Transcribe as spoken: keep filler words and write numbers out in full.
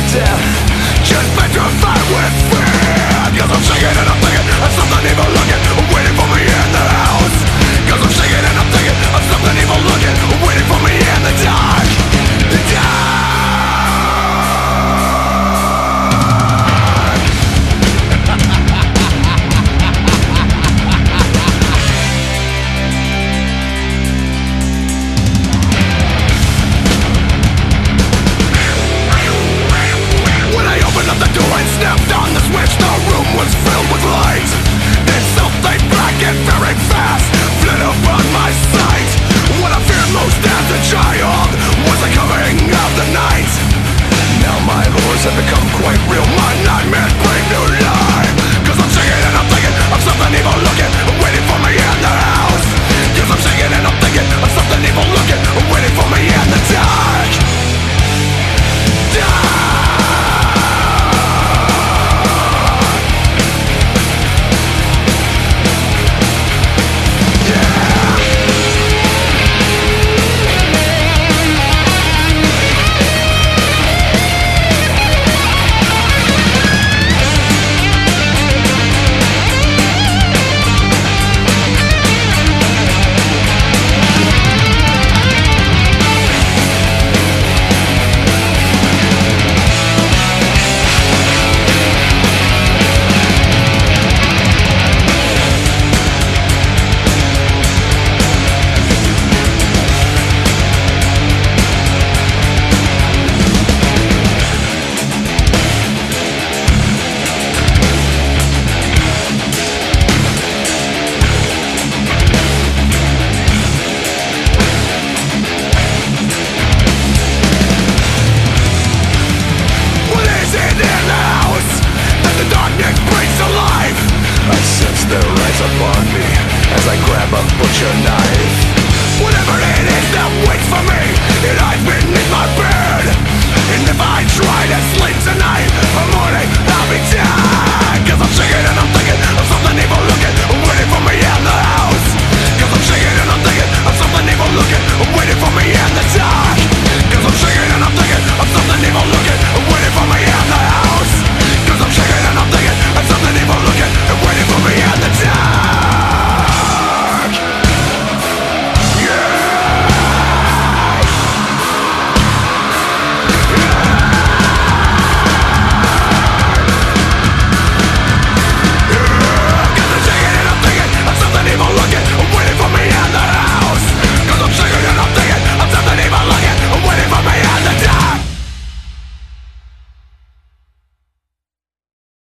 death, just petrified with fear. Cause I'm singing and I'm thinking of something evil looking, waiting for me in the house. Cause I'm singing and I'm thinking of something evil looking, waiting for me in the dark. The dark. When I opened up the door and snapped on the switch, the room was filled with light. Then something black and very fast fled upon my sight. What I feared most as a child was the coming of the night. Now my horrors have become quite real, my nightmares bring new life. Cause I'm singing and I'm thinking of something evil looking, waiting for me in the house. Cause I'm singing and I'm thinking of something evil looking, waiting for me in the dark. Dark. Upon me as I grab a butcher knife. Whatever it is that waits for me, it hides beneath my bed. And if I try to sleep tonight, a morning I'll be dead. Cause I'm singing and I'm